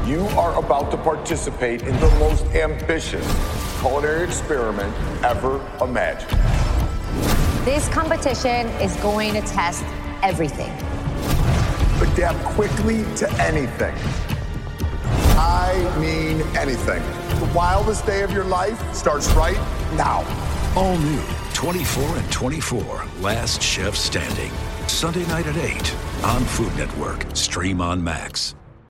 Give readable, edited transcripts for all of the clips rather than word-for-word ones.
You are about to participate in the most ambitious culinary experiment ever imagined. This competition is going to test everything. Adapt quickly to anything. I mean anything. The wildest day of your life starts right now. All new 24 and 24, Last Chef Standing. Sunday night at 8 on Food Network. Stream on Max.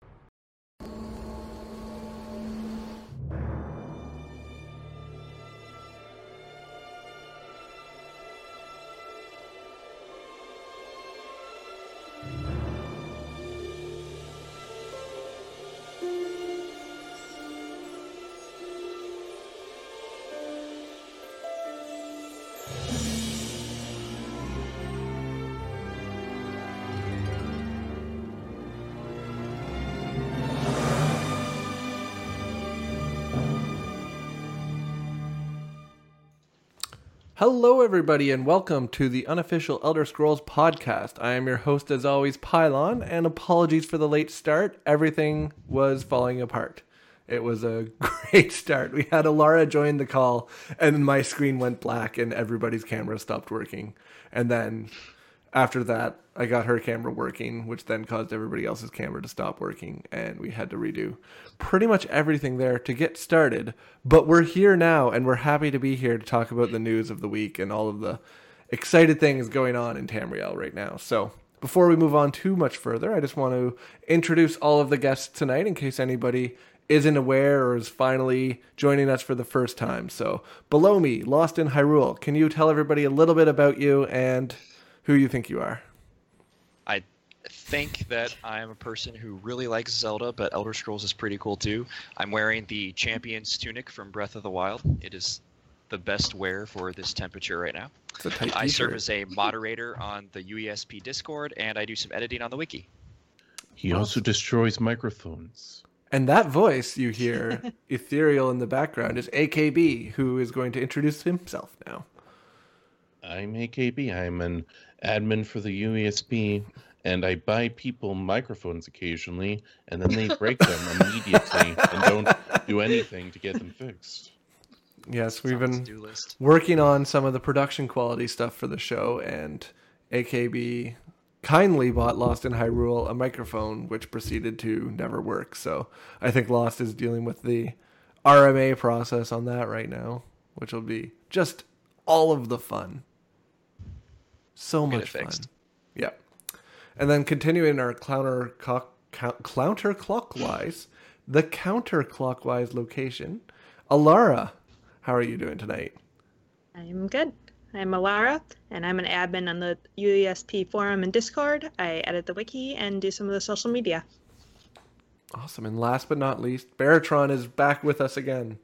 Hello, everybody, and welcome to the unofficial Elder Scrolls podcast. I am your host, as always, Pylon, and apologies for the late start. Everything was falling apart. It was a great start. We had Alara join the call, and my screen went black, and everybody's camera stopped working. And then, after that, I got her camera working, which then caused everybody else's camera to stop working, and we had to redo pretty much everything there to get started. But we're here now, and we're happy to be here to talk about the news of the week and all of the excited things going on in Tamriel right now. So before we move on too much further, I just want to introduce all of the guests tonight in case anybody isn't aware or is finally joining us for the first time. So below me, Lost in Hyrule, can you tell everybody a little bit about you and who you think you are? I think that I'm a person who really likes Zelda, but Elder Scrolls is pretty cool too. I'm wearing the Champion's Tunic from Breath of the Wild. It is the best wear for this temperature right now. I serve as a moderator on the UESP Discord, and I do some editing on the wiki. He also destroys microphones. And that voice you hear, ethereal in the background, is AKB, who is going to introduce himself now. I'm AKB. I'm an admin for the UESP, and I buy people microphones occasionally, and then they break them immediately and don't do anything to get them fixed. Yes, we've been working on some of the production quality stuff for the show, and AKB kindly bought Lost in Hyrule a microphone, which proceeded to never work. So I think Lost is dealing with the RMA process on that right now, which will be just all of the fun. So much fun. Yeah. And then continuing our counterclockwise, the counterclockwise location. Alara, how are you doing tonight? I'm good. I'm Alara, and I'm an admin on the UESP forum and Discord. I edit the wiki and do some of the social media. Awesome. And last but not least, Baratron is back with us again.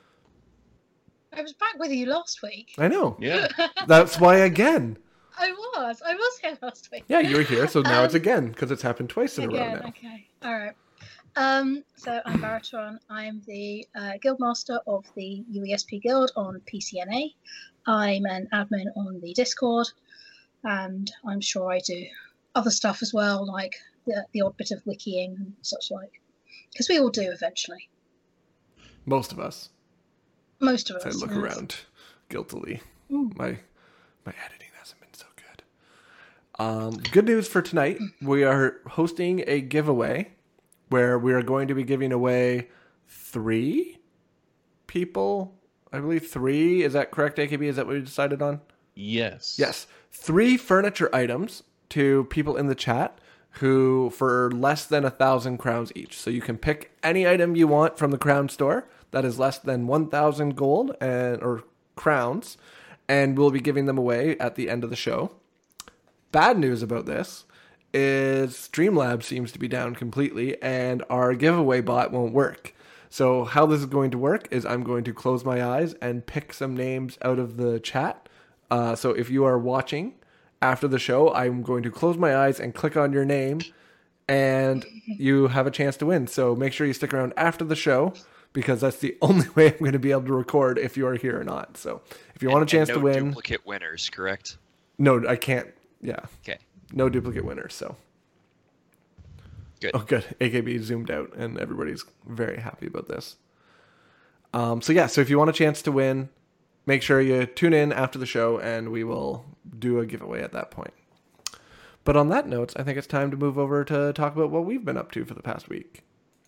I was back with you last week. I know. Yeah. That's why again. I was here last week. Yeah, you were here, so now it's again, because it's happened twice in a row now. Okay, all right. So I'm Baratron. I'm the Guildmaster of the UESP Guild on PCNA. I'm an admin on the Discord, and I'm sure I do other stuff as well, like the odd bit of wikiing and such like, because we all do eventually. Most of us. Most of us. I look around guiltily. My editing hasn't been so good. Good news for tonight. We are hosting a giveaway where we are going to be giving away 3 people. I believe 3. Is that correct, AKB? Is that what we decided on? Yes. Yes. 3 furniture items to people in the chat who for less than 1,000 crowns each. So you can pick any item you want from the crown store that is less than 1,000 gold or crowns, and we'll be giving them away at the end of the show. Bad news about this is Streamlabs seems to be down completely, and our giveaway bot won't work. So how this is going to work is I'm going to close my eyes and pick some names out of the chat. So if you are watching after the show, I'm going to close my eyes and click on your name, and you have a chance to win. So make sure you stick around after the show, because that's the only way I'm going to be able to record if you are here or not. So if you want a chance to win... No duplicate winners, correct? No, I can't. Yeah. Okay. No duplicate winners, so... Good. Oh, good. AKB zoomed out, and everybody's very happy about this. So if you want a chance to win, make sure you tune in after the show, and we will do a giveaway at that point. But on that note, I think it's time to move over to talk about what we've been up to for the past week.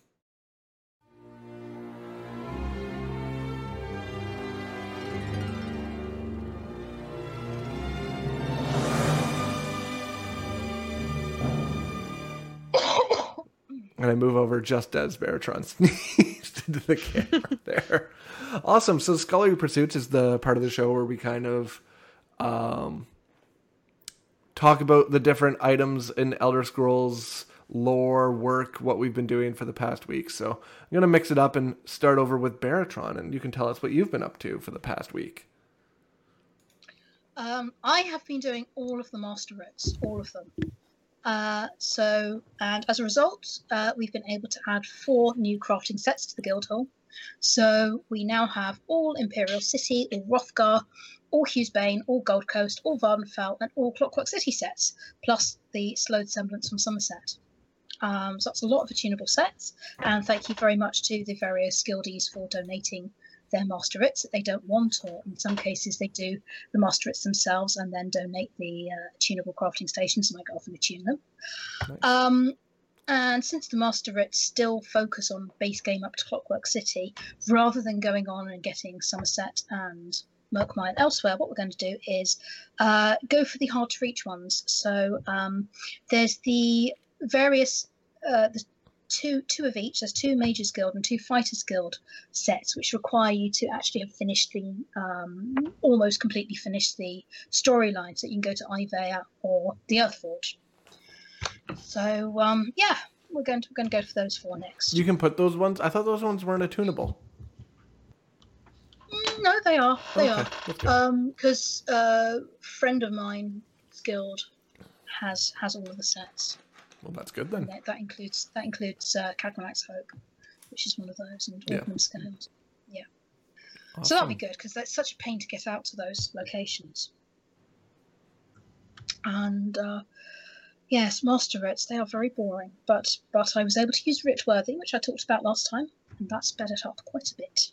And I move over just as Baratron sneezed into the camera there. Awesome. So Scholarly Pursuits is the part of the show where we kind of talk about the different items in Elder Scrolls lore, work, what we've been doing for the past week. So I'm going to mix it up and start over with Baratron, and you can tell us what you've been up to for the past week. I have been doing all of the Master Writs, all of them. And as a result, we've been able to add 4 new crafting sets to the Guildhall. So we now have all Imperial City, all Hrothgar, all Hughesbane, all Gold Coast, all Vardenfell, and all Clockwork City sets, plus the Slowed Semblance from Somerset. So that's a lot of attunable sets, and thank you very much to the various guildies for donating their Master Writs that they don't want, or in some cases they do the Master Writs themselves and then donate the tunable crafting stations, and I go off and attune them. Nice. And since the Master Writs still focus on base game up to Clockwork City, rather than going on and getting Somerset and Murkmire elsewhere, what we're going to do is go for the hard to reach ones. So there's the various the two of each. There's 2 Mages Guild and 2 Fighters Guild sets, which require you to actually have finished the almost completely finished the storyline, so you can go to Ivea or the Earthforge. So we're going to go for those 4 next. You can put those ones. I thought those ones weren't attunable. No, they are. They are. Because a friend of mine's guild has all of the sets. Well, that's good then. That includes Cadmonac's Hope, which is one of those, and Orphan Stones. Yeah. Awesome. So that'll be good, because that's such a pain to get out to those locations. And yes, Master Writs, they are very boring, but I was able to use Writworthy, which I talked about last time, and that sped it up quite a bit.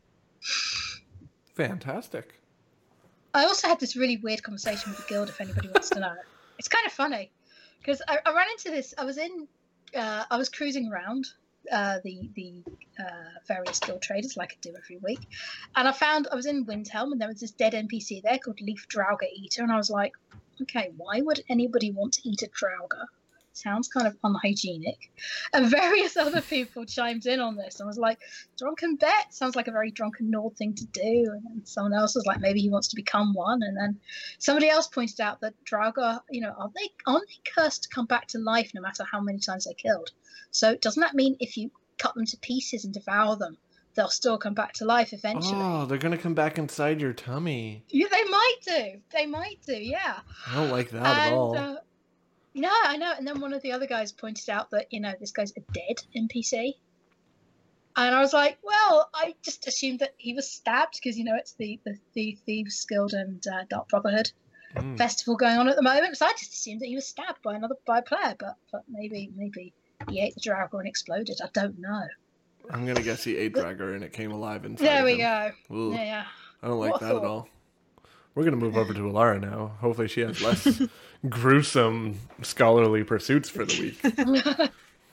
Fantastic. I also had this really weird conversation with the guild, if anybody wants to know. It's kind of funny. Because I ran into this, I was cruising around the various guild traders like I do every week, and I was in Windhelm, and there was this dead NPC there called Leaf Draugr Eater, and I was like, okay, why would anybody want to eat a Draugr? Sounds kind of unhygienic. And various other people chimed in on this and was like, drunken bet sounds like a very drunken Nord thing to do. And then someone else was like, maybe he wants to become one. And then somebody else pointed out that Draugr, aren't they cursed to come back to life no matter how many times they're killed? So doesn't that mean if you cut them to pieces and devour them, they'll still come back to life eventually? Oh, they're going to come back inside your tummy. Yeah, they might do, yeah. I don't like that at all. No, I know. And then one of the other guys pointed out that, this guy's a dead NPC. And I was like, well, I just assumed that he was stabbed because, it's the Thieves Guild and Dark Brotherhood festival going on at the moment. So I just assumed that he was stabbed by a player. But maybe he ate the Draugr and exploded. I don't know. I'm going to guess he ate Draugr and it came alive inside There we him. go. Ooh, yeah. I don't like that at all. We're going to move over to Alara now. Hopefully she has less gruesome scholarly pursuits for the week.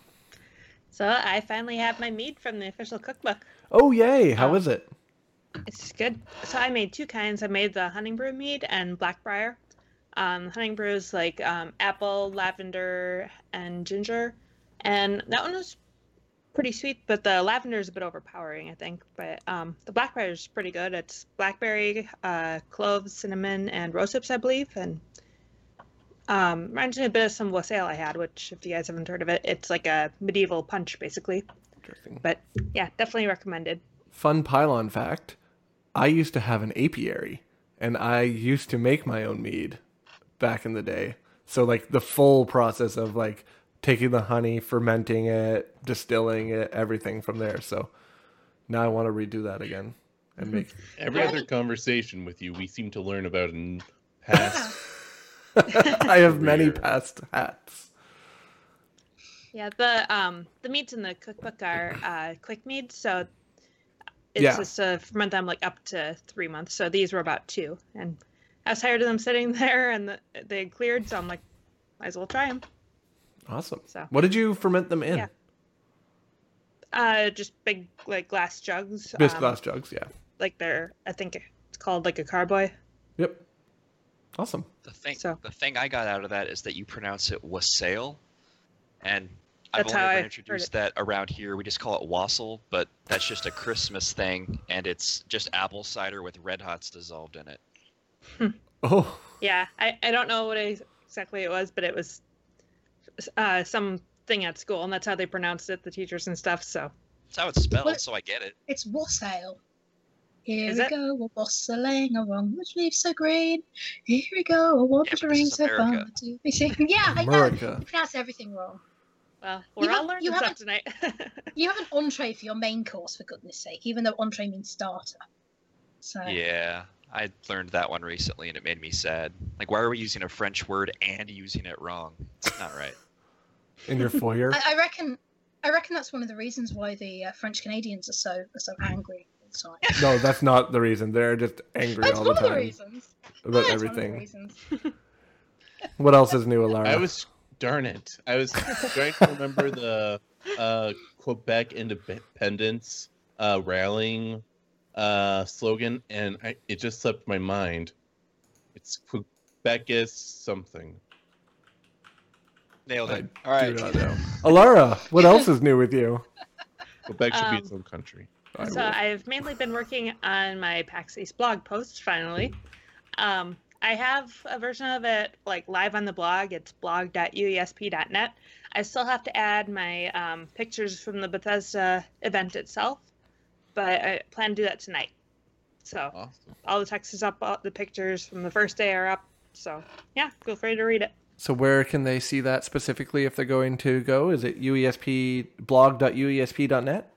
So I finally have my mead from the official cookbook. Oh, yay. How is it? It's good. So I made 2 kinds. I made the honey brew mead and blackbriar. Honey brew is like apple, lavender, and ginger. And that one was pretty sweet, but the lavender is a bit overpowering, I think. But the blackberry is pretty good. It's blackberry, cloves, cinnamon, and rose hips, I believe. And reminds me a bit of some wassail I had, which, if you guys haven't heard of it, it's like a medieval punch, basically. Interesting. But yeah, definitely recommended. Fun pylon fact. I used to have an apiary, and I used to make my own mead back in the day. So, like, the full process of, like, taking the honey, fermenting it, distilling it, everything from there. So now I want to redo that again and make every other conversation with you we seem to learn about in past. I have many past hats. Yeah, the meats in the cookbook are quick meats, so it's Yeah. just to ferment them like up to 3 months. So these were about 2, and I was tired of them sitting there, and they had cleared, so I'm like, might as well try them. Awesome. So. What did you ferment them in? Yeah. Just big like glass jugs. Just glass jugs, yeah. Like I think it's called like a carboy. Yep. Awesome. The thing I got out of that is that you pronounce it wassail, and That's I've how only I been heard introduced it. that around here. We just call it wassail, but that's just a Christmas thing, and it's just apple cider with Red Hots dissolved in it. Oh. Yeah, I don't know what exactly it was, but it was something at school, and that's how they pronounced it, the teachers and stuff. So That's how it's spelled, What? so I get it. It's wassail. Here Is we it? go, we're wassailing along which leaves so green. Here we go, a wandering this is so far America. to be seen. Yeah, I know. America. You pronounce everything wrong. well, we're all learning you stuff haven't- tonight. You have an entree for your main course, for goodness sake, even though entree means starter. So Yeah, I learned that one recently, and it made me sad. Like, why are we using a French word and using it wrong? It's not right. In your foyer? I reckon that's one of the reasons why the French Canadians are so angry all the time. No, that's not the reason. They're just angry That's all one the of the time reasons. about That's one of the everything. reasons. What else is new, Alara? Darn it. I was trying to remember the Quebec independence rallying slogan, and it just slipped my mind. It's Quebecus something. Nailed it. I All right. do not know. Alara, what else is new with you? Quebec should be its own country. So I've mainly been working on my PAX East blog post finally. I have a version of it like live on the blog. It's blog.uesp.net. I still have to add my pictures from the Bethesda event itself, but I plan to do that tonight. So Awesome. all the text is up, all the pictures from the first day are up. So yeah, feel free to read it. So where can they see that specifically if they're going to go? Is it blog.uesp.net?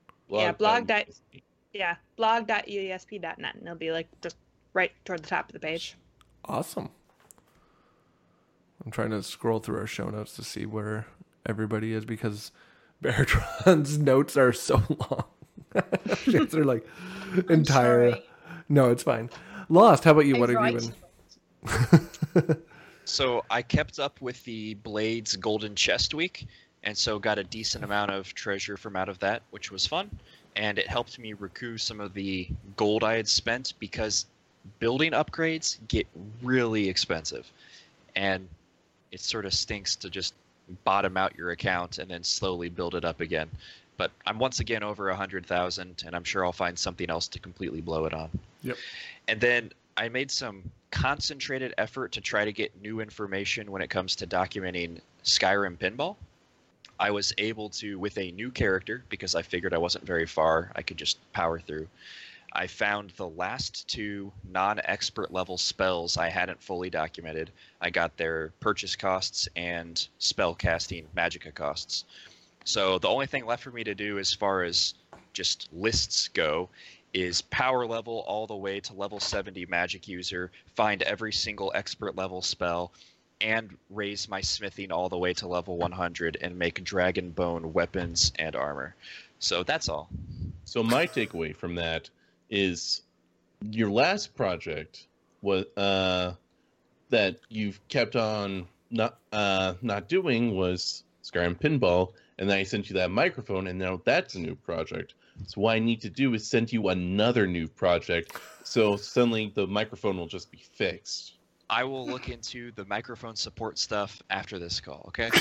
Blog.uesp.net, and it'll be like just right toward the top of the page. Awesome. I'm trying to scroll through our show notes to see where everybody is because Bertrand's notes are so long. They're like entire. Sorry. No, it's fine. Lost. How about you? I What have write you been? So I kept up with the Blades Golden Chest Week, and so got a decent amount of treasure from out of that, which was fun. And it helped me recoup some of the gold I had spent because building upgrades get really expensive. And it sort of stinks to just bottom out your account and then slowly build it up again. But I'm once again over 100,000, and I'm sure I'll find something else to completely blow it on. Yep. And then I made some concentrated effort to try to get new information when it comes to documenting Skyrim Pinball. I was able to, with a new character, because I figured I wasn't very far, I could just power through. I found the last 2 non-expert level spells I hadn't fully documented. I got their purchase costs and spell casting magicka costs. So the only thing left for me to do as far as just lists go is power level all the way to level 70 magic user, find every single expert level spell, and raise my smithing all the way to level 100 and make dragon bone weapons and armor. So that's all. So my takeaway from that is your last project was that you've kept on not doing was Skyrim Pinball, and then I sent you that microphone, and now that's a new project. So what I need to do is send you another new project, so suddenly the microphone will just be fixed. I will look into the microphone support stuff after this call, okay?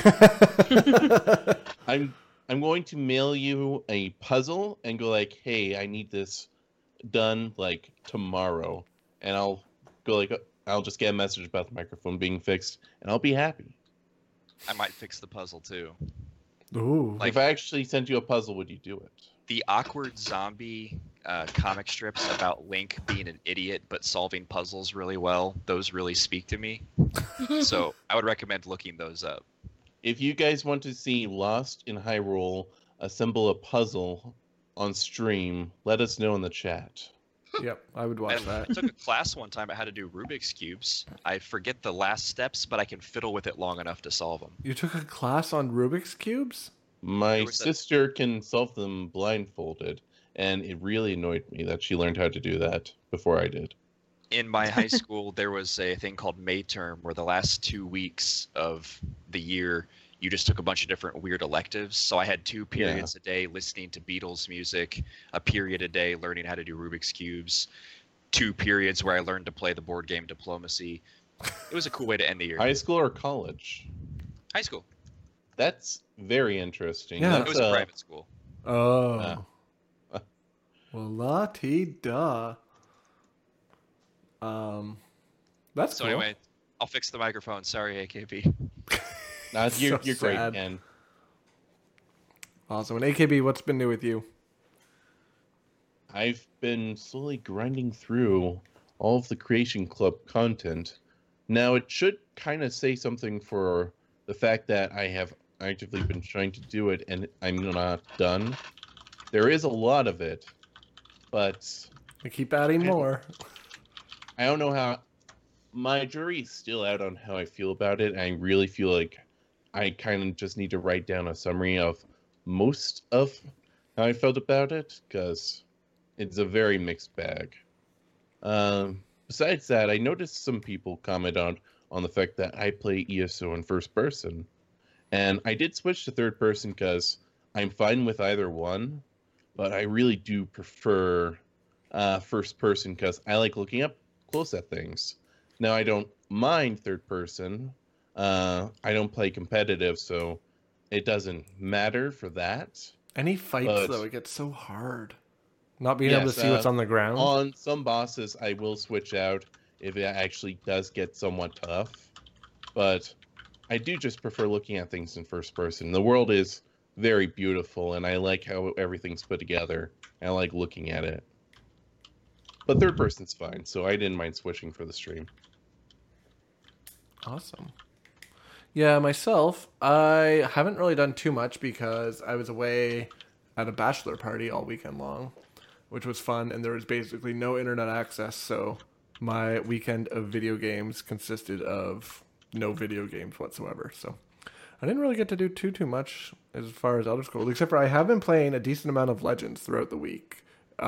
I'm going to mail you a puzzle and go like, hey, I need this done like tomorrow, and I'll go like, I'll just get a message about the microphone being fixed, and I'll be happy. I might fix the puzzle too. Ooh. Like- If I actually sent you a puzzle, would you do it? The awkward zombie comic strips about Link being an idiot but solving puzzles really well, those really speak to me. So I would recommend looking those up. If you guys want to see Lost in Hyrule assemble a puzzle on stream, let us know in the chat. Yep, I would watch And that. I took a class one time. I had to do Rubik's cubes. I forget the last steps, but I can fiddle with it long enough to solve them. You took a class on Rubik's cubes? My was a- sister can solve them blindfolded, and it really annoyed me that she learned how to do that before I did. In my high school, there was a thing called May term, where the last 2 weeks of the year, you just took a bunch of different weird electives. So I had 2 periods a day listening to Beatles music, a period a day learning how to do Rubik's cubes, 2 periods where I learned to play the board game Diplomacy. It was a cool way to end the year. High school or college? High school. That's very interesting. Yeah. It was a private school. Oh. Well, la-ti-da. That's So cool. anyway, I'll fix the microphone. Sorry, AKB. You're So great, sad. Ken. Awesome. And AKB, what's been new with you? I've been slowly grinding through all of the Creation Club content. Now, it should kind of say something for the fact that I have actively been trying to do it and I'm not done. There is a lot of it, but We keep adding more. I don't know how. My jury's still out on how I feel about it. I really feel like I kind of just need to write down a summary of most of how I felt about it, because it's a very mixed bag. Besides that, I noticed some people comment on the fact that I play ESO in first person. And I did switch to third person because I'm fine with either one, but I really do prefer first person because I like looking up close at things. Now, I don't mind third person. I don't play competitive, so it doesn't matter for that. Any fights, But- though, it gets so hard. Not being able to Yes, see what's on the ground. On some bosses, I will switch out if it actually does get somewhat tough. But I do just prefer looking at things in first person. The world is very beautiful, and I like how everything's put together. I like looking at it. But third person's fine, so I didn't mind switching for the stream. Awesome. Yeah, myself, I haven't really done too much because I was away at a bachelor party all weekend long, which was fun, and there was basically no internet access, so my weekend of video games consisted of no video games whatsoever. So I didn't really get to do too much as far as Elder Scrolls, except for I have been playing a decent amount of Legends throughout the week.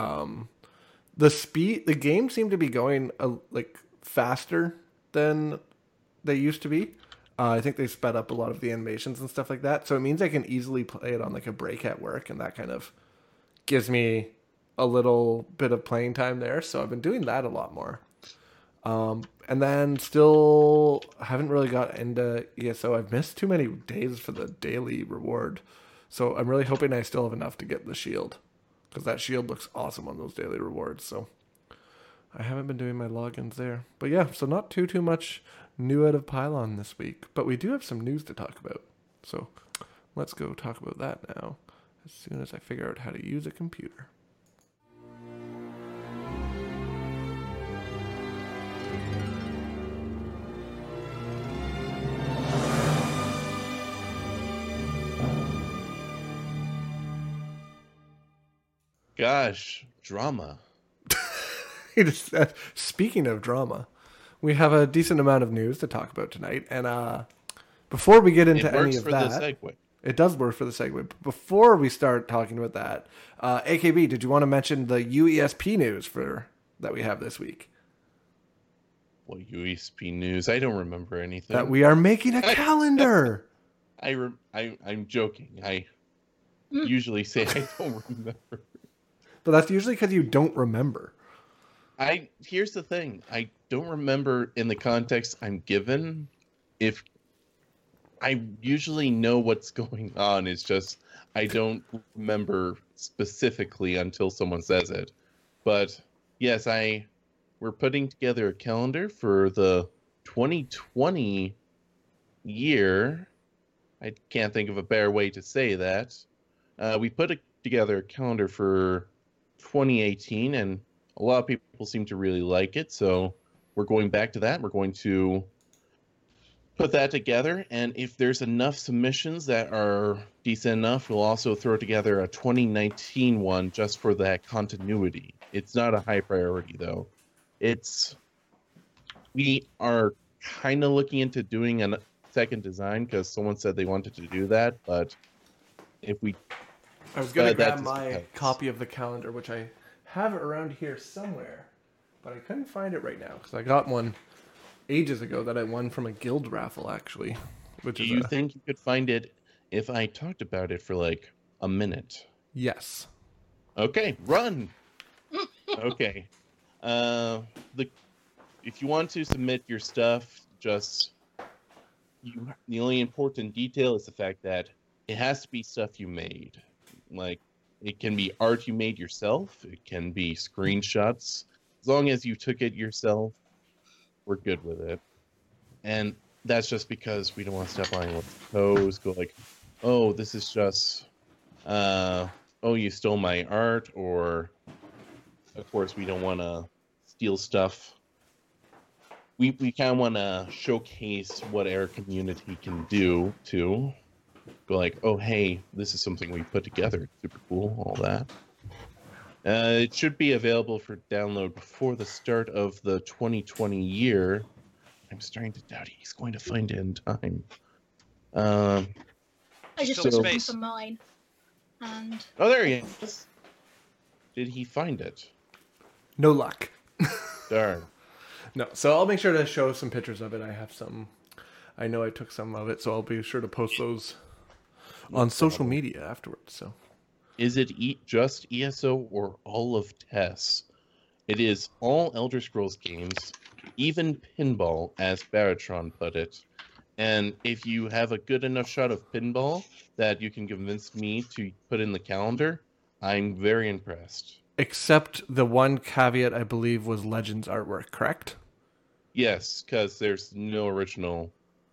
The game seemed to be going like faster than they used to be. I think they sped up a lot of the animations and stuff like that, so it means I can easily play it on like a break at work, and that kind of gives me a little bit of playing time there. So I've been doing that a lot more. And then still haven't really got into ESO. I've missed too many days for the daily reward, so I'm really hoping I still have enough to get the shield, because that shield looks awesome on those daily rewards. So I haven't been doing my logins there. But yeah, so not too much new out of Pylon this week. But we do have some news to talk about. So let's go talk about that now, as soon as I figure out how to use a computer. Gosh, drama. He just said, speaking of drama, we have a decent amount of news to talk about tonight. And before we get into It any works of for that, the segue. it does work for the segue. But before we start talking about that, AKB, did you want to mention the UESP news that we have this week? Well, UESP news. I don't remember anything. That we are making a calendar. I'm joking. I usually say I don't remember. But that's usually because you don't remember. Here's the thing. I don't remember in the context I'm given. If I usually know what's going on, it's just I don't remember specifically until someone says it. But yes, we're putting together a calendar for the 2020 year. I can't think of a better way to say that. We put together a calendar for 2018, and a lot of people seem to really like it, so we're going back to that. We're going to put that together, and if there's enough submissions that are decent enough, we'll also throw together a 2019 one just for that continuity. It's not a high priority though. We are kind of looking into doing a second design because someone said they wanted to do that, but if we I was going to grab just my depends. copy of the calendar, which I have around here somewhere, but I couldn't find it right now because I got one ages ago that I won from a guild raffle, actually. Which Do is you think you could find it if I talked about it for like a minute? Yes. Okay, run. Okay. If you want to submit your stuff, the only important detail is the fact that it has to be stuff you made. Like, it can be art you made yourself. It can be screenshots. As long as you took it yourself, we're good with it. And that's just because we don't want to step on anyone's toes. Go like, oh, this is just, oh, you stole my art. Or, of course, we don't want to steal stuff. We kind of want to showcase what our community can do too. Go like, oh, hey, this is something we put together. Super cool, all that. It should be available for download before the start of the 2020 year. I'm starting to doubt he's going to find it in time. I just Fill was looking space. for mine, and Oh, there he is. Did he find it? No luck. Darn. No. So I'll make sure to show some pictures of it. I have some. I know I took some of it, so I'll be sure to post those on social media afterwards. So. Is it just ESO or all of TES? It is all Elder Scrolls games, even pinball, as Baratron put it. And if you have a good enough shot of pinball that you can convince me to put in the calendar, I'm very impressed. Except the one caveat, I believe, was Legends artwork, correct? Yes, because there's no original.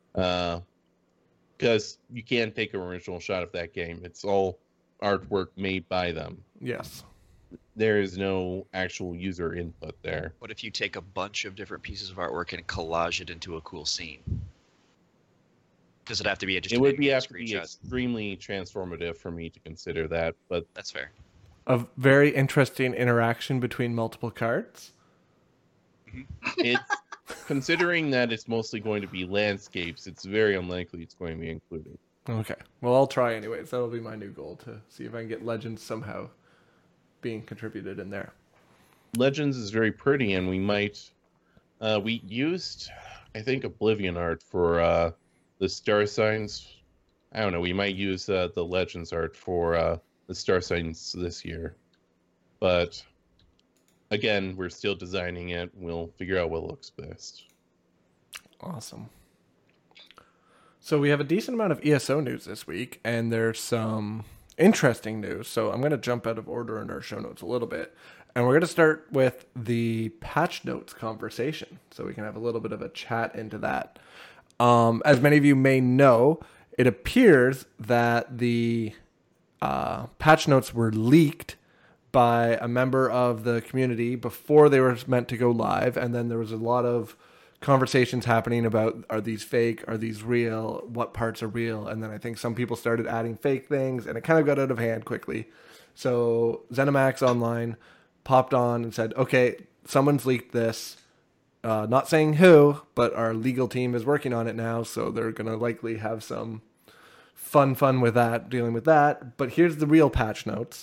Because you can't take an original shot of that game. It's all artwork made by them. Yes. There is no actual user input there. What if you take a bunch of different pieces of artwork and collage it into a cool scene? Does it have to be just It a would big have to be screenshot? extremely transformative for me to consider that, but That's fair. A very interesting interaction between multiple cards. it's considering that it's mostly going to be landscapes, it's very unlikely it's going to be included. Okay. Well, I'll try anyways. That'll be my new goal, to see if I can get Legends somehow being contributed in there. Legends is very pretty, and we might we used, I think, Oblivion art for the star signs. I don't know, we might use the Legends art for the star signs this year, but again, we're still designing it. We'll figure out what looks best. Awesome. So we have a decent amount of ESO news this week, and there's some interesting news. So I'm going to jump out of order in our show notes a little bit, and we're going to start with the patch notes conversation, so we can have a little bit of a chat into that. As many of you may know, it appears that the patch notes were leaked by a member of the community before they were meant to go live, and then there was a lot of conversations happening about, are these fake, are these real, what parts are real, and then I think some people started adding fake things, and it kind of got out of hand quickly. So ZeniMax Online popped on and said, okay, someone's leaked this, not saying who, but our legal team is working on it now, so they're going to likely have some fun with that, dealing with that. But here's the real patch notes.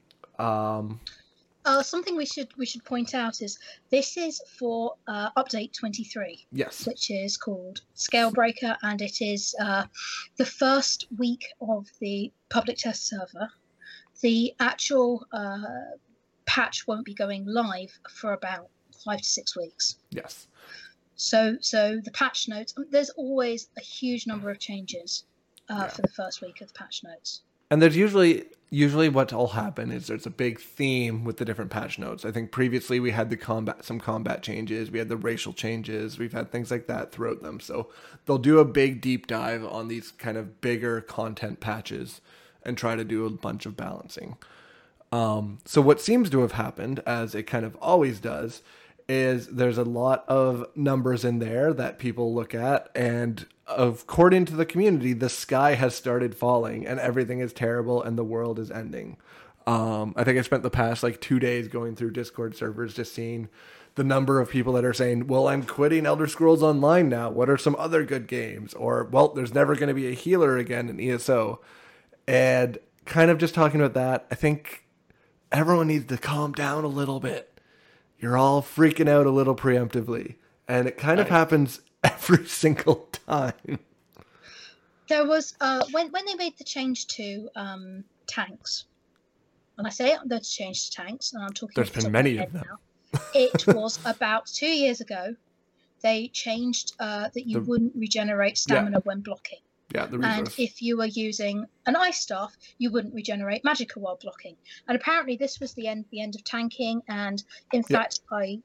Something we should point out is this is for update 23. Yes. Which is called Scalebreaker, and it is the first week of the public test server. The actual patch won't be going live for about 5 to 6 weeks. Yes. So the patch notes, there's always a huge number of changes for the first week of the patch notes. And there's usually what'll happen is there's a big theme with the different patch notes. I think previously we had some combat changes, we had the racial changes, we've had things like that throughout them. So they'll do a big deep dive on these kind of bigger content patches and try to do a bunch of balancing. So what seems to have happened, as it kind of always does, is there's a lot of numbers in there that people look at, and according to the community, the sky has started falling and everything is terrible and the world is ending. I think I spent the past like 2 days going through Discord servers, just seeing the number of people that are saying, well, I'm quitting Elder Scrolls Online now. What are some other good games? Or, well, there's never going to be a healer again in ESO. And kind of just talking about that, I think everyone needs to calm down a little bit. You're all freaking out a little preemptively. And it kind of happens every single time. There was, when they made the change to tanks, when I say the change to tanks, and I'm talking There's been many of them. Now, it was about 2 years ago. They changed that you wouldn't regenerate stamina when blocking. Yeah, the and reverse. if you were using an ice staff, you wouldn't regenerate magicka while blocking. And apparently, this was the end of tanking. And in fact, I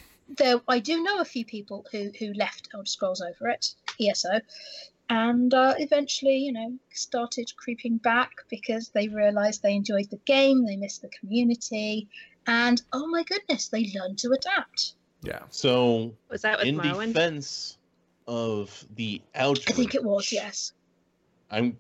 do know a few people who left Elder Scrolls over it, ESO, and eventually, started creeping back because they realised they enjoyed the game, they missed the community. And oh my goodness, they learned to adapt. Yeah. So Was that with in Morrowind? defense of the outrage, I think it was, yes. I'm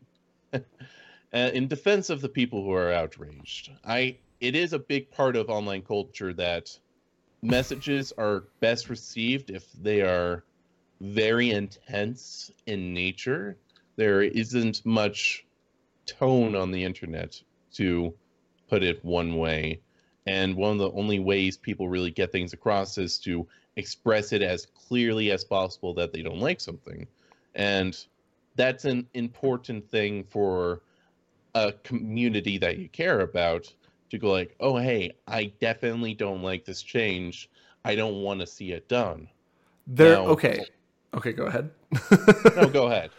in defense of the people who are outraged. It is a big part of online culture that messages are best received if they are very intense in nature. There isn't much tone on the internet, to put it one way. And one of the only ways people really get things across is to express it as clearly as possible that they don't like something. And that's an important thing for a community that you care about, to go like, oh, hey, I definitely don't like this change. I don't want to see it done. Okay, go ahead. No, go ahead.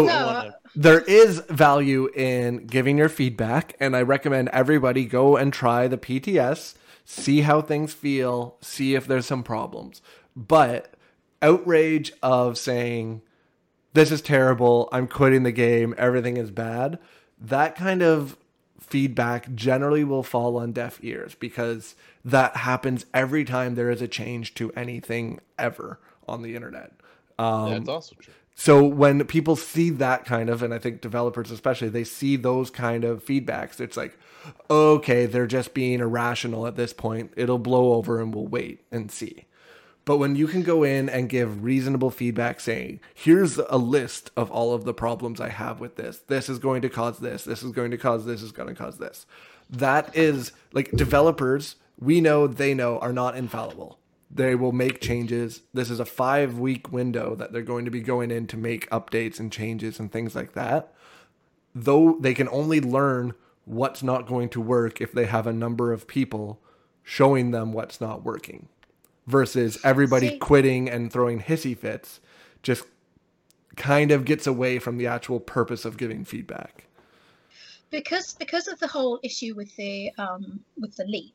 There is value in giving your feedback, and I recommend everybody go and try the PTS, see how things feel, see if there's some problems. But outrage of saying, this is terrible, I'm quitting the game, everything is bad, that kind of feedback generally will fall on deaf ears, because that happens every time there is a change to anything ever on the internet. That's also true. So when people see that kind of, and I think developers especially, they see those kind of feedbacks, it's like, okay, they're just being irrational at this point. It'll blow over and we'll wait and see. But when you can go in and give reasonable feedback saying, here's a list of all of the problems I have with this. This is going to cause this. This is going to cause this. Is going to cause this. That is, like, developers, we know, they know, are not infallible. They will make changes. This is a 5-week window that they're going to be going in to make updates and changes and things like that. Though they can only learn what's not going to work if they have a number of people showing them what's not working. Versus everybody quitting and throwing hissy fits just kind of gets away from the actual purpose of giving feedback. Because of the whole issue with the leak.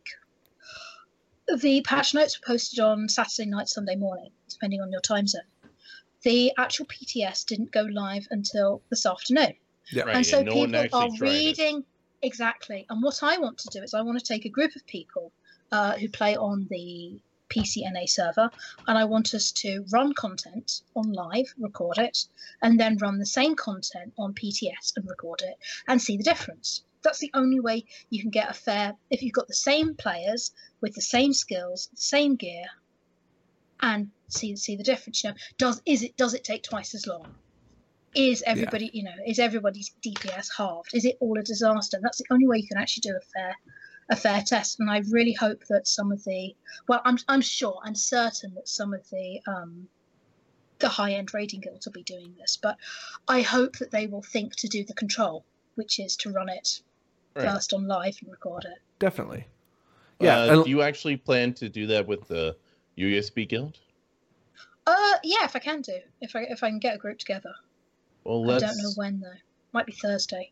The patch notes were posted on Saturday night, Sunday morning, depending on your time zone. The actual PTS didn't go live until this afternoon. Yeah. Right, and so no one people are actually tried it. reading exactly. And what I want to do is I want to take a group of people who play on the PCNA server, and I want us to run content on live, record it, and then run the same content on PTS and record it, and see the difference. That's the only way you can get a fair, if you've got the same players with the same skills, the same gear, and see the difference. Does it take twice as long? Is everybody, is everybody's DPS halved? Is it all a disaster? That's the only way you can actually do a fair test. And I really hope that some of the, well, I'm certain that some of the high-end raiding guilds will be doing this, but I hope that they will think to do the control, which is to run it first on live and record it. Definitely. Yeah. Do you actually plan to do that with the USB guild? Yeah, if I can do. If I can get a group together. Well, I don't know when though. Might be Thursday.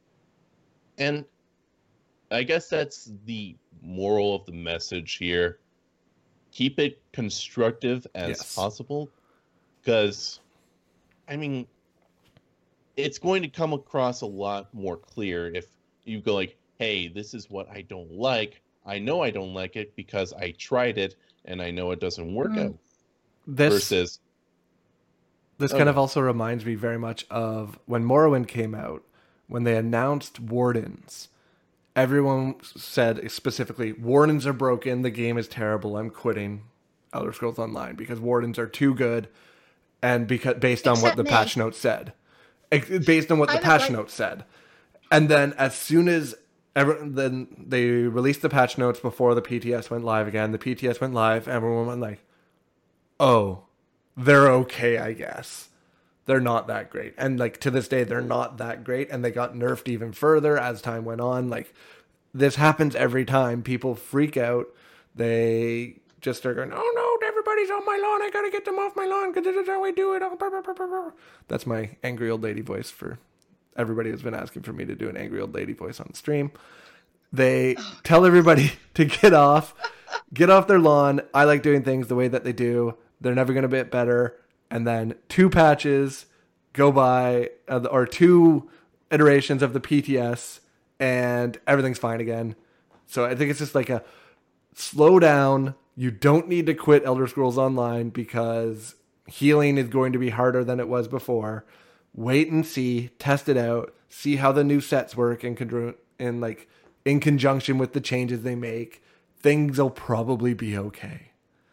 And I guess that's the moral of the message here. Keep it constructive as possible, because, I mean, it's going to come across a lot more clear if you go like, hey, this is what I don't like. I know I don't like it because I tried it and I know it doesn't work out. Versus... This kind of also reminds me very much of when Morrowind came out, when they announced Wardens. everyone said specifically, Wardens are broken, the game is terrible, I'm quitting Elder Scrolls Online because Wardens are too good, and because based on what the patch notes said. Based on what the patch notes said. And then as soon as then they released the patch notes before the PTS went live again, the PTS went live, everyone went like, oh, they're okay, I guess. They're not that great. And like to this day, they're not that great. And they got nerfed even further as time went on. Like this happens every time. People freak out. They just start going, oh no, everybody's on my lawn. I got to get them off my lawn because this is how I do it. That's my angry old lady voice for everybody who's been asking for me to do an angry old lady voice on the stream. They tell everybody to get off their lawn. I like doing things the way that they do. They're never going to get better. And then 2 patches go by, or 2 iterations of the PTS, and everything's fine again. So I think it's just like a slow down. You don't need to quit Elder Scrolls Online because healing is going to be harder than it was before. Wait and see, test it out, see how the new sets work in conjunction with the changes they make. Things will probably be okay.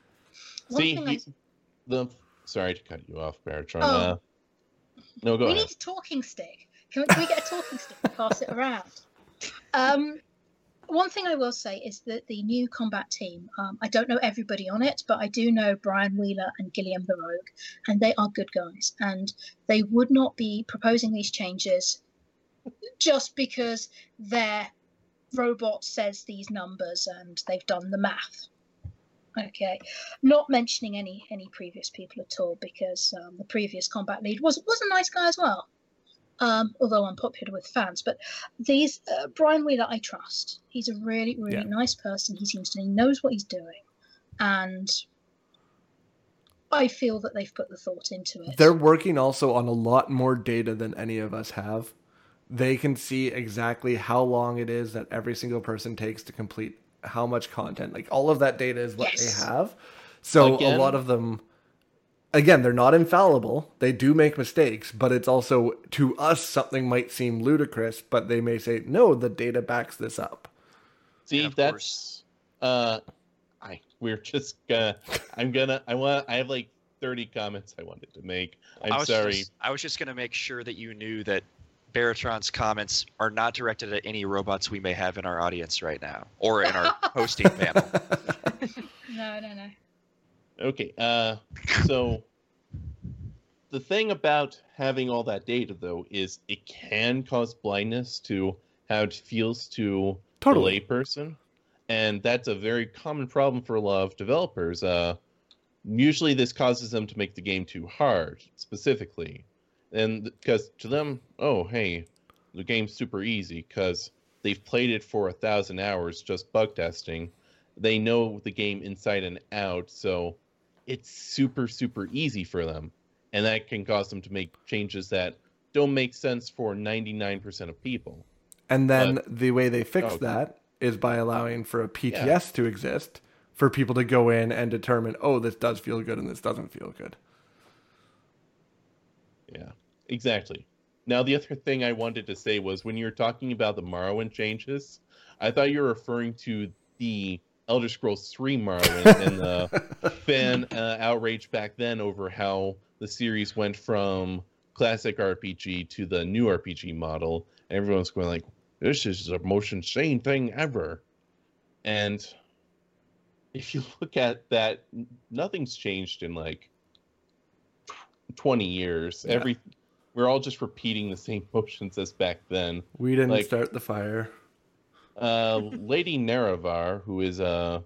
Sorry to cut you off, Baratron. No, go ahead. We need a talking stick. Can we get a talking stick and pass it around? One thing I will say is that the new combat team, I don't know everybody on it, but I do know Brian Wheeler and Gilliam the Rogue, and they are good guys. And they would not be proposing these changes just because their robot says these numbers and they've done the math. Okay, not mentioning any previous people at all, because the previous combat lead was a nice guy as well, although unpopular with fans. But these Brian Wheeler, I trust. He's a really nice person. He knows what he's doing, and I feel that they've put the thought into it. They're working also on a lot more data than any of us have. They can see exactly how long it is that every single person takes to complete how much content, like all of that data is what they have. So a lot of them, again, they're not infallible. They do make mistakes, but it's also, to us, something might seem ludicrous, but they may say, no, the data backs this up. See, that's, I have like 30 comments I wanted to make. I'm sorry. I was just going to make sure that you knew that Baratron's comments are not directed at any robots we may have in our audience right now or in our hosting panel. No. Okay, so the thing about having all that data, though, is it can cause blindness to how it feels to a layperson, and that's a very common problem for a lot of developers. Usually this causes them to make the game too hard, specifically. And because to them, oh, hey, the game's super easy because they've played it for 1,000 hours just bug testing. They know the game inside and out, so it's super, super easy for them. And that can cause them to make changes that don't make sense for 99% of people. And then the way they fix that is by allowing for a PTS to exist for people to go in and determine, oh, this does feel good and this doesn't feel good. Yeah, exactly. Now, the other thing I wanted to say was when you were talking about the Morrowind changes, I thought you were referring to the Elder Scrolls 3 Morrowind and the fan outrage back then over how the series went from classic RPG to the new RPG model. And everyone's going like, this is the most insane thing ever. And if you look at that, nothing's changed in like 20 years. Yeah. We're all just repeating the same motions as back then. We didn't start the fire. Lady Nerevar, who is a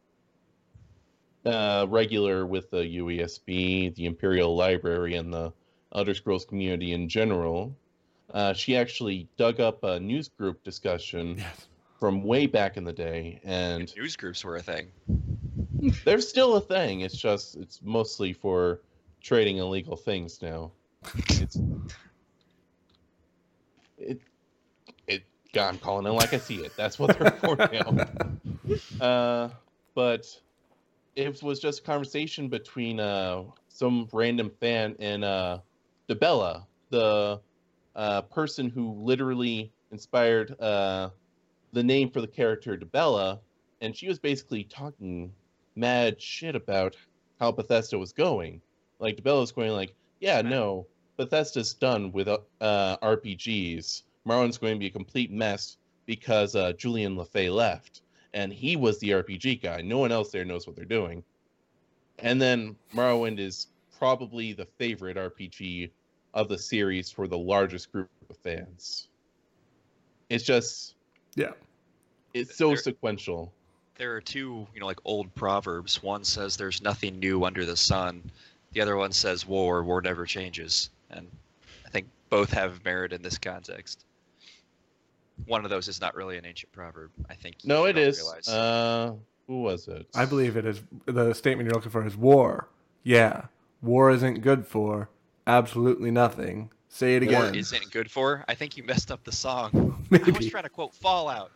regular with the UESP, the Imperial Library, and the Elder Scrolls community in general, she actually dug up a news group discussion from way back in the day. And news groups were a thing. They're still a thing. It's mostly for trading illegal things now. God, I'm calling it like I see it. That's what they're for now. But it was just a conversation between some random fan and Debella, the person who literally inspired the the name for the character Dibella, and she was basically talking mad shit about how Bethesda was going. Like, Dibella was going like, yeah, no, Bethesda's done with RPGs. Morrowind's going to be a complete mess because Julian LaFay left, and he was the RPG guy. No one else there knows what they're doing. And then Morrowind is probably the favorite RPG of the series for the largest group of fans. It's just... Yeah. It's so sequential. There are two, like old proverbs. One says there's nothing new under the sun. The other one says war never changes. And I think both have merit in this context. One of those is not really an ancient proverb, I think. No, it is. Realize. Who was it? I believe it is. The statement you're looking for is war. Yeah. War isn't good for absolutely nothing. Say it again. War isn't good for? I think you messed up the song. Maybe. I was trying to quote Fallout.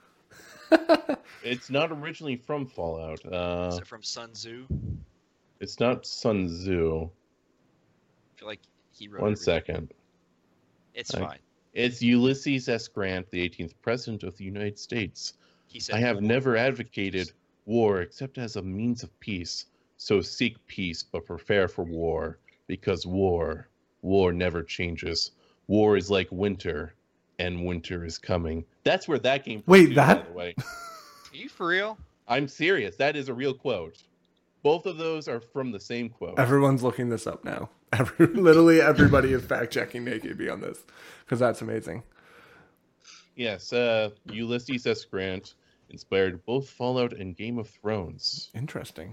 It's not originally from Fallout. Is it from Sun Tzu? It's not Sun Tzu. I feel like he wrote One everything. second. It's fine. It's Ulysses S. Grant, the 18th President of the United States. He said, I have war. never advocated war except as a means of peace. So seek peace, but prepare for war. Because war never changes. War is like winter, and winter is coming. That's where that came from. Wait, too, that? by the way. Are you for real? I'm serious. That is a real quote. Both of those are from the same quote. Everyone's looking this up now. Literally everybody is fact checking AKB on this because that's amazing. Yes, Ulysses S. Grant inspired both Fallout and Game of Thrones. Interesting.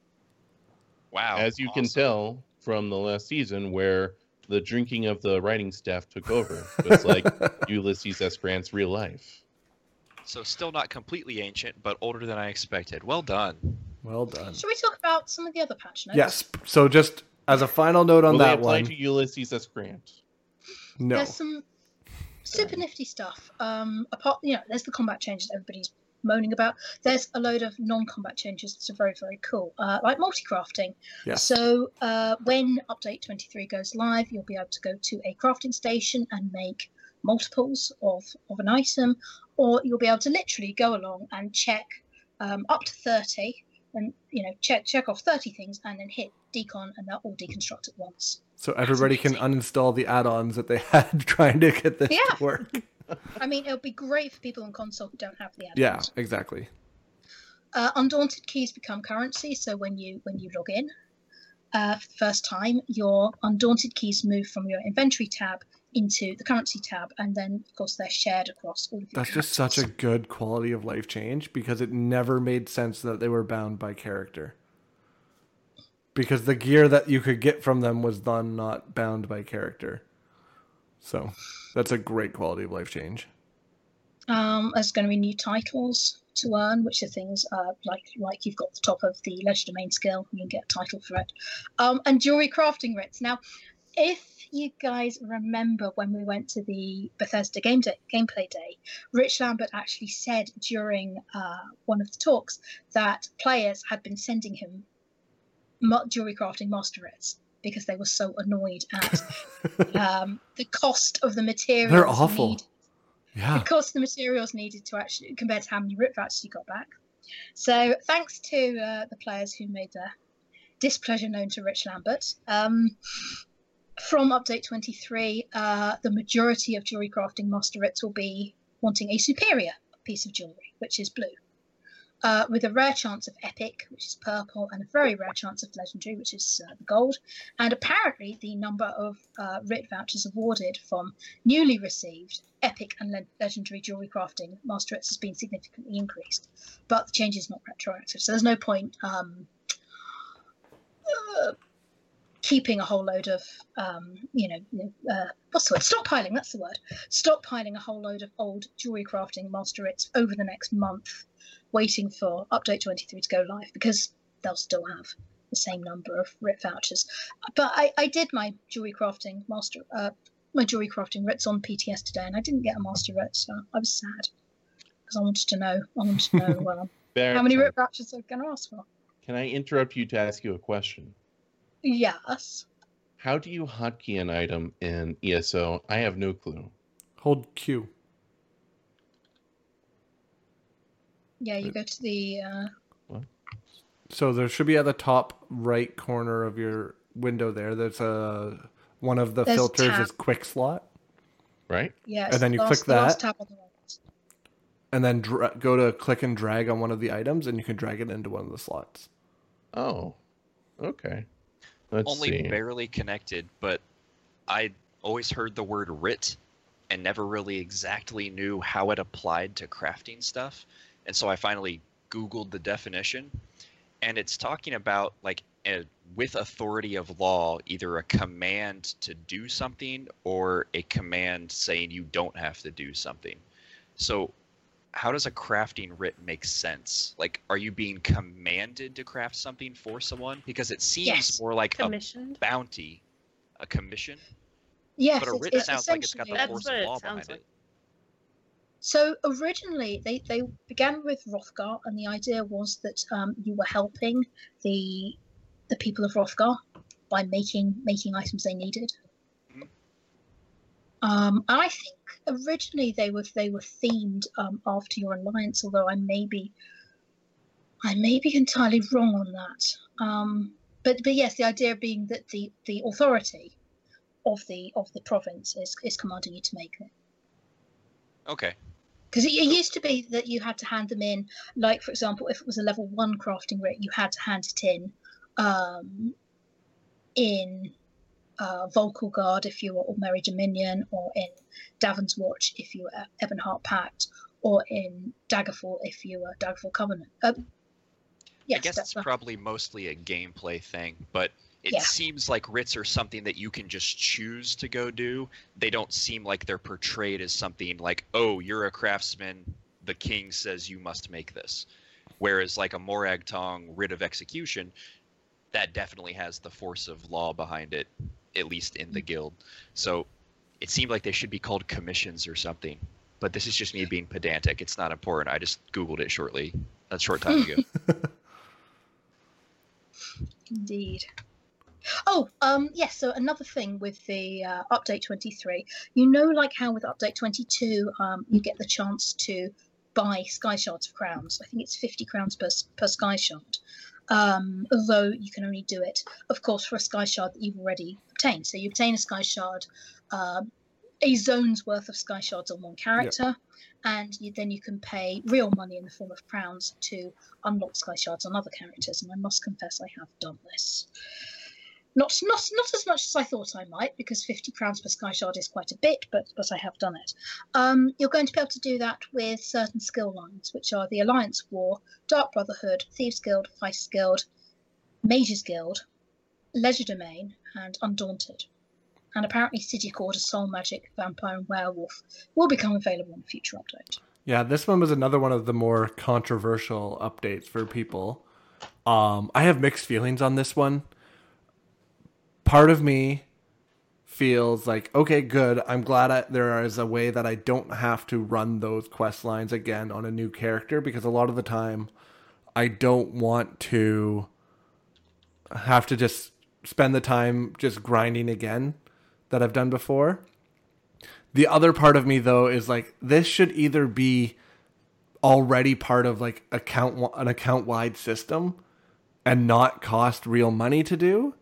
Wow. As you can tell from the last season, where the drinking of the writing staff took over. It's like Ulysses S. Grant's real life. So still not completely ancient, but older than I expected. Well done. Well done. Should we talk about some of the other patch notes? Yes. So just as a final note on Will they that apply one. to Ulysses S. Grant? No. There's some super nifty stuff. There's the combat changes everybody's moaning about. There's a load of non-combat changes that are very, very cool, like multi-crafting. Yes. So when Update 23 goes live, you'll be able to go to a crafting station and make multiples of an item, or you'll be able to literally go along and check up to 30, and check off 30 things, and then hit decon, and they'll all deconstruct at once. So everybody can uninstall the add-ons that they had trying to get this to work. I mean, it'll be great for people on console who don't have the add-ons. Yeah, exactly. Undaunted keys become currency, so when you log in for the first time, your Undaunted keys move from your inventory tab into the currency tab, and then of course they're shared across all of your That's just such a good quality of life change because it never made sense that they were bound by character. Because the gear that you could get from them was then not bound by character. So that's a great quality of life change. There's going to be new titles to earn, which are things like you've got the top of the Leisure Domain skill, you can get a title for it. And jewelry crafting writs. Now, if you guys remember when we went to the Bethesda gameplay day, Rich Lambert actually said during one of the talks that players had been sending him jewelry crafting master writs because they were so annoyed at the cost of the materials. They're awful. Yeah. The cost of the materials needed to actually, compared to how many rip vouchers you got back. So thanks to the players who made their displeasure known to Rich Lambert. From Update 23, the majority of jewelry crafting master writs will be wanting a superior piece of jewelry, which is blue, with a rare chance of epic, which is purple, and a very rare chance of legendary, which is the gold. And apparently the number of writ vouchers awarded from newly received epic and legendary jewelry crafting master writs has been significantly increased, but the change is not retroactive, so there's no point keeping a whole load of, what's the word? Stockpiling, that's the word. Stockpiling a whole load of old jewelry crafting master writs over the next month, waiting for Update 23 to go live, because they'll still have the same number of writ vouchers. But I did my jewelry crafting writs on PTS today, and I didn't get a master writ, so I was sad, because I wanted to know how many writ vouchers they're going to ask for. Can I interrupt you to ask you a question? Yes. How do you hotkey an item in ESO? I have no clue. Hold Q. Yeah, you go to the. So there should be at the top right corner of your window there. There's one of the There's a filters tab. is quick slot, Right? Yeah, And then you click the last that. tab on the right. and then go to click and drag on one of the items, and you can drag it into one of the slots. Oh, okay. Let's Only see. barely connected, but I always heard the word writ and never really exactly knew how it applied to crafting stuff. And so I finally Googled the definition, and it's talking about like with authority of law, either a command to do something or a command saying you don't have to do something. So how does a crafting writ make sense? Like, are you being commanded to craft something for someone? Because it seems Yes. more like Commissioned. a bounty, a commission. Yes, But a writ it's sounds like it's got the essentially- That's force what of it law sounds behind like. it. So originally, they began with Hrothgar, and the idea was that you were helping the people of Hrothgar by making items they needed. Mhm. I think originally they were themed after your alliance, although I may be entirely wrong on that. But yes, the idea being that the authority of the province is commanding you to make it. Okay. Because it used to be that you had to hand them in, like, for example, if it was a level 1 crafting writ, you had to hand it in Volkelgard if you were Ulmeri Dominion, or in Davon's Watch if you were Ebonheart Pact, or in Daggerfall if you were Daggerfall Covenant. Yes, I guess that's it's right. probably mostly a gameplay thing, but it Yeah. seems like writs are something that you can just choose to go do. They don't seem like they're portrayed as something like, oh, you're a craftsman, the king says you must make this. Whereas like a Morag Tong writ of execution, that definitely has the force of law behind it, at least in the guild. So it seemed like they should be called commissions or something. But this is just me being pedantic. It's not important. I just Googled it a short time ago. Indeed. Oh, yes, so another thing with the update 23, you know, like how with update 22, you get the chance to buy sky shards of crowns. I think it's 50 crowns per sky shard. Although you can only do it, of course, for a sky shard that you've already obtained. So you obtain a sky shard, a zone's worth of sky shards on one character, and then you can pay real money in the form of crowns to unlock sky shards on other characters. And I must confess, I have done this. Not as much as I thought I might, because 50 crowns per sky shard is quite a bit, but I have done it. You're going to be able to do that with certain skill lines, which are the Alliance War, Dark Brotherhood, Thieves Guild, Vice Guild, Mages Guild, Legerdemain, and Undaunted. And apparently Sidicord, Soul Magic, Vampire, and Werewolf will become available in a future update. Yeah, this one was another one of the more controversial updates for people. I have mixed feelings on this one. Part of me feels like, okay, good. I'm glad there is a way that I don't have to run those quest lines again on a new character, because a lot of the time I don't want to have to just spend the time just grinding again that I've done before. The other part of me, though, is like, this should either be already part of like an account-wide system and not cost real money to do,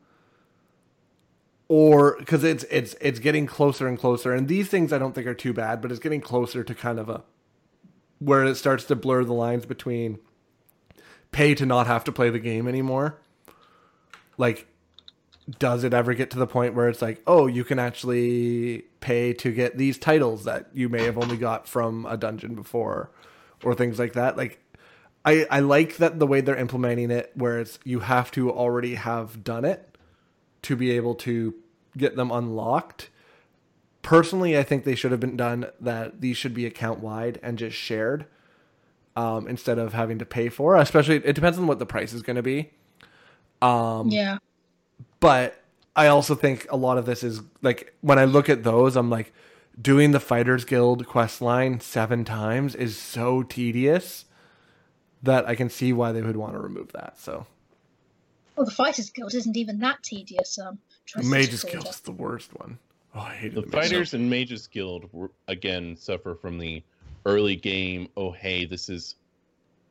or because it's getting closer and closer. And these things I don't think are too bad, but it's getting closer to kind of where it starts to blur the lines between pay to not have to play the game anymore. Like, does it ever get to the point where it's like, oh, you can actually pay to get these titles that you may have only got from a dungeon before, or things like that? Like, I like that the way they're implementing it, where it's you have to already have done it to be able to get them unlocked. Personally, I think they should have been done that these should be account wide and just shared, instead of having to pay for. Especially, it depends on what the price is going to be. Yeah. But I also think a lot of this is like, when I look at those, I'm like, doing the Fighters Guild quest line 7 times is so tedious that I can see why they would want to remove that. So, Well, the Fighters Guild isn't even that tedious. the Mages Guild is the worst one. Oh, I hated The Fighters and Mages Guild again suffer from the early game. Oh, hey, this is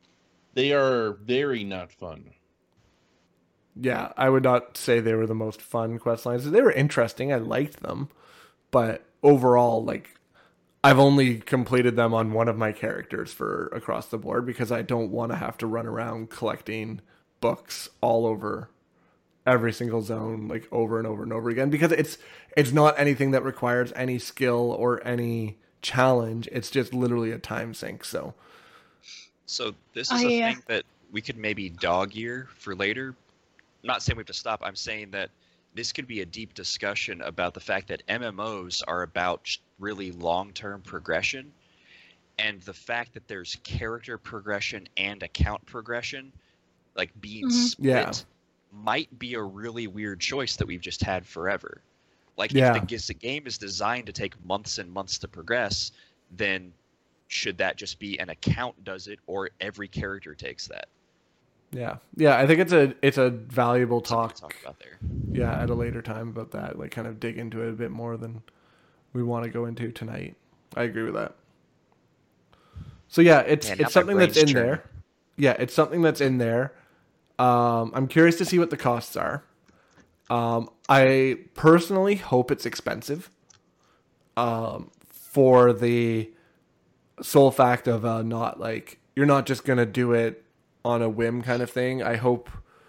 They are very not fun. Yeah, I would not say they were the most fun quest lines. They were interesting. I liked them. But overall, like, I've only completed them on one of my characters for across the board because I don't want to have to run around collecting books all over every single zone, like over and over and over again, because it's not anything that requires any skill or any challenge. It's just literally a time sink. So this is a thing that we could maybe dog ear for later. I'm not saying we have to stop. I'm saying that this could be a deep discussion about the fact that MMOs are about really long-term progression, and the fact that there's character progression and account progression, like being split, might be a really weird choice that we've just had forever. Like, if the game is designed to take months and months to progress, then should that just be an account does it, or every character takes that? Yeah. I think it's a valuable talk about there. Yeah, at a later time about that. Like, kind of dig into it a bit more than we want to go into tonight. I agree with that. So yeah, it's something that's in there. Yeah, it's something that's in there. I'm curious to see what the costs are. I personally hope it's expensive. For the sole fact of not like you're not just gonna do it on a whim kind of thing. I hope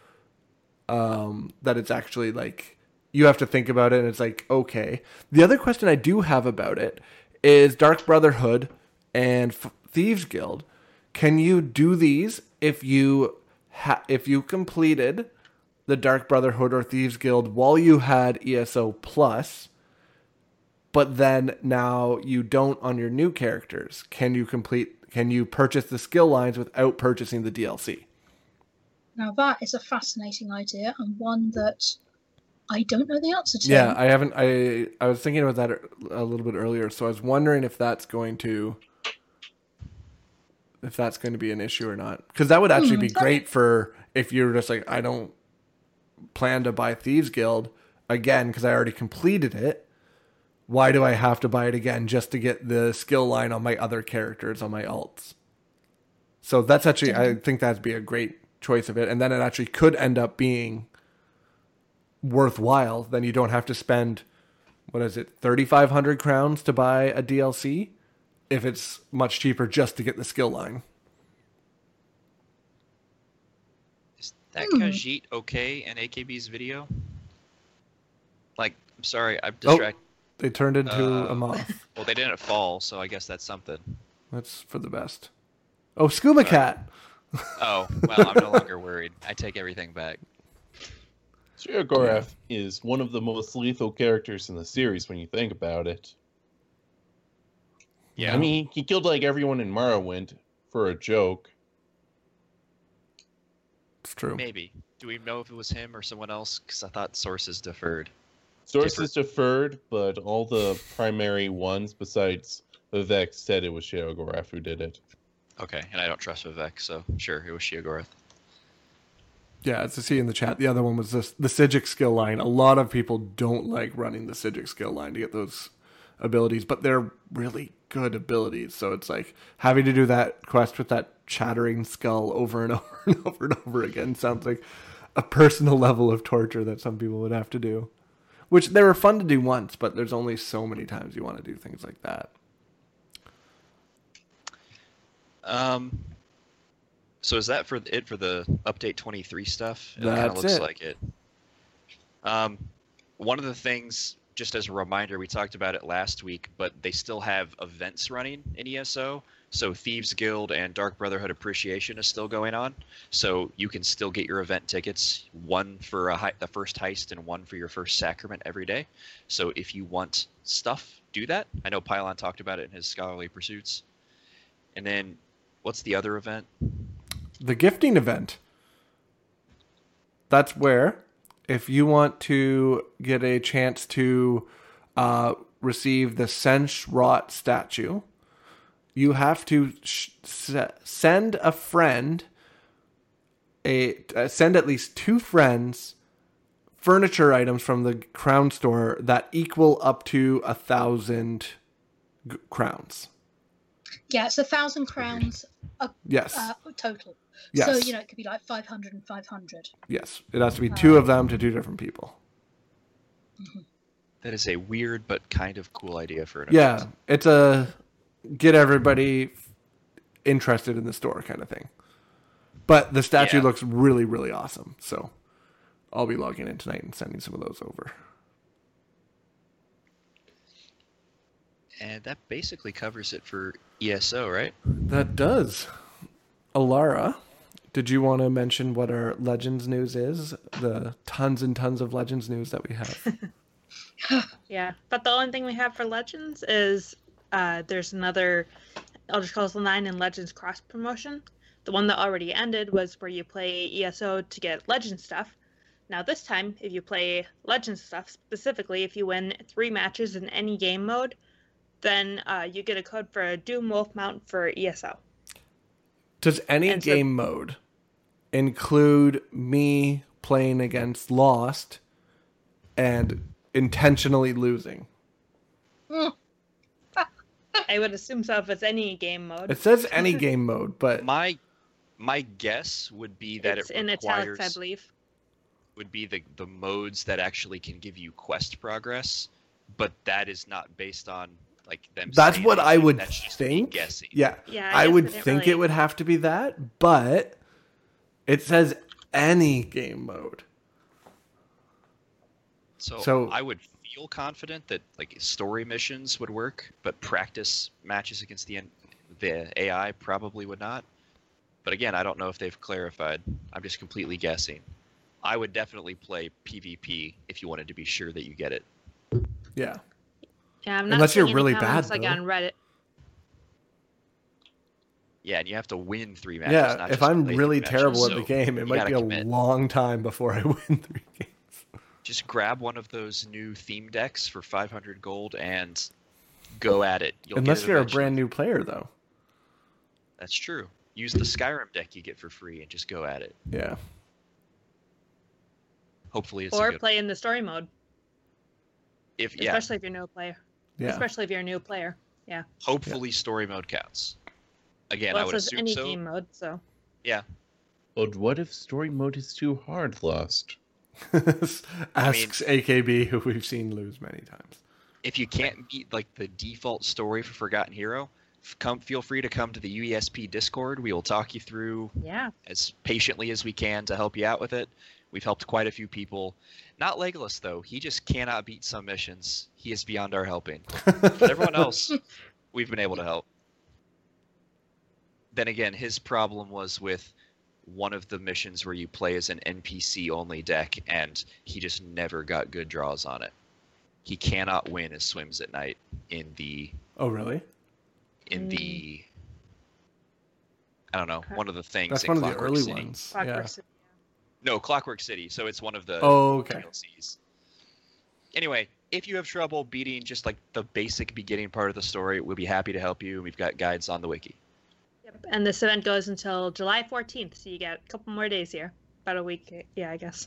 that it's actually like you have to think about it and it's like, okay. The other question I do have about it is Dark Brotherhood and Thieves Guild. Can you do these if you completed the Dark Brotherhood or Thieves Guild while you had ESO Plus, but then now you don't on your new characters? Can you purchase the skill lines without purchasing the DLC? Now that is a fascinating idea and one that I don't know the answer to. Yeah, I haven't. I was thinking about that a little bit earlier, so I was wondering if that's going to be an issue or not. Because that would actually be great for if you're just like, I don't plan to buy Thieves Guild again because I already completed it. Why do I have to buy it again just to get the skill line on my other characters, on my alts? So that's actually, I think that'd be a great choice of it. And then it actually could end up being worthwhile. Then you don't have to spend, 3,500 crowns to buy a DLC if it's much cheaper just to get the skill line. Is that Khajiit okay in AKB's video? Like, I'm sorry, I'm distracted. They turned into a moth. Well, they didn't fall, so I guess that's something. That's for the best. Oh, Scuba Cat! Oh, well, I'm no longer worried. I take everything back. Sheogorath is one of the most lethal characters in the series when you think about it. Yeah. I mean, he killed like everyone in Morrowind for a joke. It's true. Maybe. Do we know if it was him or someone else? Because I thought sources deferred. Sources deferred, but all the primary ones besides Vivek said it was Sheogorath who did it. Okay, and I don't trust Vivek, so sure, it was Sheogorath. Yeah, as I see in the chat, the other one was the Psijic skill line. A lot of people don't like running the Psijic skill line to get those abilities, but they're really good abilities. So it's like having to do that quest with that chattering skull over and over and over and over again sounds like a personal level of torture that some people would have to do. Which they were fun to do once, but there's only so many times you want to do things like that. So is that for the update 23 stuff? It That's kind of looks it. like it. One of the things, just as a reminder, we talked about it last week, but they still have events running in ESO. So Thieves Guild and Dark Brotherhood Appreciation is still going on. So you can still get your event tickets, one for the first heist and one for your first sacrament every day. So if you want stuff, do that. I know Pylon talked about it in his Scholarly Pursuits. And then, what's the other event? The gifting event. That's where, if you want to get a chance to receive the Sench-Rot statue, you have to send a friend, send at least 2 friends furniture items from the crown store that equal up to 1,000 crowns. Yeah, it's 1,000 crowns Yes. total. Yes. So, it could be like 500 and 500. Yes. It has to be 2 of them to 2 different people. That is a weird but kind of cool idea for an Yeah. event. It's a get everybody interested in the store kind of thing. But the statue looks really, really awesome. So I'll be logging in tonight and sending some of those over. And that basically covers it for ESO, right? That does. Alara, did you want to mention what our Legends news is? The tons and tons of Legends news that we have. Yeah, but the only thing we have for Legends is there's another Elder Scrolls 9 and Legends cross promotion. The one that already ended was where you play ESO to get Legends stuff. Now this time, if you play Legends stuff, specifically if you win 3 matches in any game mode, then you get a code for a Doom Wolf mount for ESO. Does any game mode include me playing against Lost and intentionally losing? I would assume so if it's any game mode. It says any game mode, but My guess would be that It's it in requires italics, I believe. would be the modes that actually can give you quest progress, but that is not based on like them. that's saying what I anything. would That's just me think. guessing. Yeah, Yeah, I guess would they didn't think really- it would have to be that, but it says any game mode. So I would feel confident that like story missions would work, but practice matches against the AI probably would not. But again, I don't know if they've clarified. I'm just completely guessing. I would definitely play PvP if you wanted to be sure that you get it. Yeah. Yeah, I'm not Unless you're seeing any really comments, bad, like though. on Reddit. Yeah, and you have to win 3 matches. Yeah, not if just I'm play really 3 terrible matches, at the so game, it you might gotta be a commit. long time before I win 3 games. Just grab one of those new theme decks for 500 gold and go at it. You'll Unless get it you're a eventually. brand new player, though. That's true. Use the Skyrim deck you get for free and just go at it. Yeah. Hopefully it's Or a good play in the story mode, yeah, especially if you're a new player. Yeah. Especially if you're a new player. Yeah. hopefully story mode counts. Again, Well, I it would says assume any so. game mode, so. Yeah. But what if story mode is too hard, Lost? Asks AKB, who we've seen lose many times. If you can't beat like the default story for Forgotten Hero, feel free to come to the UESP Discord. We will talk you through Yeah. as patiently as we can to help you out with it. We've helped quite a few people. Not Legolas, though. He just cannot beat some missions. He is beyond our helping. But everyone else, we've been able to help. Then again, his problem was with one of the missions where you play as an NPC-only deck, and he just never got good draws on it. He cannot win as Swims at Night in the... Oh, really? I don't know, one of the things That's in one of the Clockwork early City. ones. Clockwork Yeah. City. No, Clockwork City. So it's one of the Oh, okay. DLCs. Anyway, if you have trouble beating just like the basic beginning part of the story, we'll be happy to help you. We've got guides on the wiki. Yep. And this event goes until July 14th, so you got a couple more days here. About a week, yeah, I guess.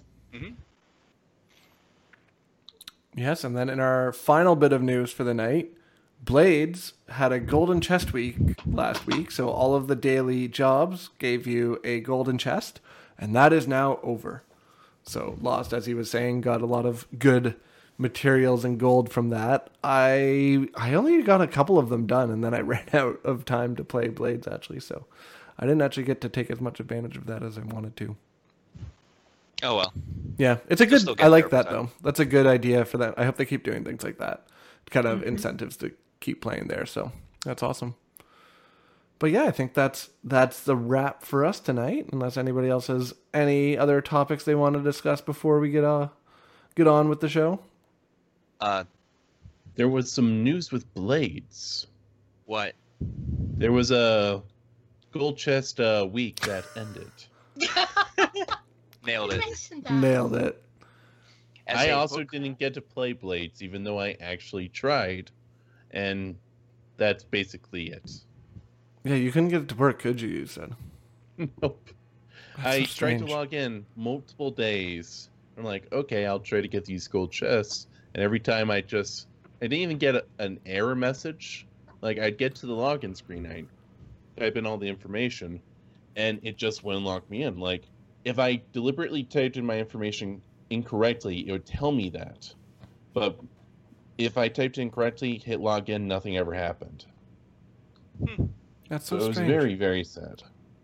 Yes, and then in our final bit of news for the night, Blades had a golden chest week last week, so all of the daily jobs gave you a golden chest, and that is now over. So Lost, as he was saying, got a lot of good materials and gold from that. I only got a couple of them done, and then I ran out of time to play Blades, actually, so I didn't actually get to take as much advantage of that as I wanted to. Oh well. Yeah, it's a You'll good. still get I like there that over time. though. That's a good idea for that. I hope they keep doing things like that, kind of incentives to keep playing there. So that's awesome. But yeah, I think that's the wrap for us tonight. Unless anybody else has any other topics they want to discuss before we get on with the show. There was some news with Blades. What? There was a gold chest week that ended. Nailed You it. mentioned that. Nailed it. As I a also book- didn't get to play Blades, even though I actually tried. And that's basically it. Yeah, you couldn't get it to work, could you? You said. Nope. That's I so tried to strange. log in multiple days. I'm like, okay, I'll try to get these gold chests. And every time I didn't even get an error message. Like, I'd get to the login screen. type in all the information, and it just wouldn't lock me in. Like, if I deliberately typed in my information incorrectly, it would tell me that. But if I typed in correctly, hit login, nothing ever happened. That's so it was strange. very, very sad.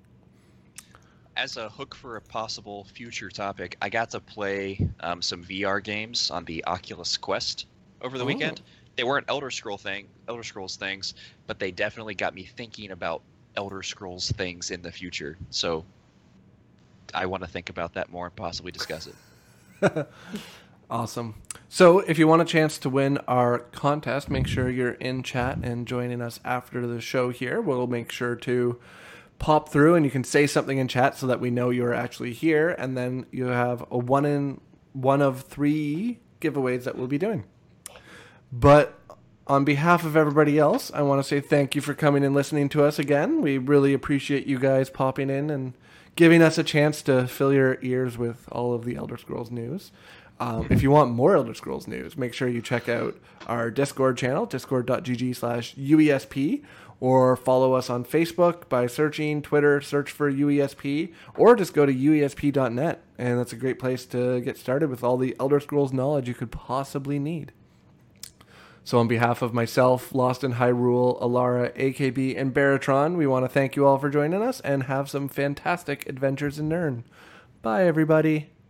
As a hook for a possible future topic, I got to play some VR games on the Oculus Quest over the weekend. They weren't Elder Scrolls things, but they definitely got me thinking about Elder Scrolls things in the future. So I want to think about that more and possibly discuss it. Awesome. So if you want a chance to win our contest, make sure you're in chat and joining us after the show here. We'll make sure to pop through and you can say something in chat so that we know you're actually here. And then you have a one of 3 giveaways that we'll be doing. But on behalf of everybody else, I want to say thank you for coming and listening to us again. We really appreciate you guys popping in and giving us a chance to fill your ears with all of the Elder Scrolls news. If you want more Elder Scrolls news, make sure you check out our Discord channel, discord.gg/UESP, or follow us on Facebook by searching Twitter, search for UESP, or just go to uesp.net. And that's a great place to get started with all the Elder Scrolls knowledge you could possibly need. So on behalf of myself, Lost in Hyrule, Alara, AKB, and Baratron, we want to thank you all for joining us and have some fantastic adventures in Nirn. Bye, everybody.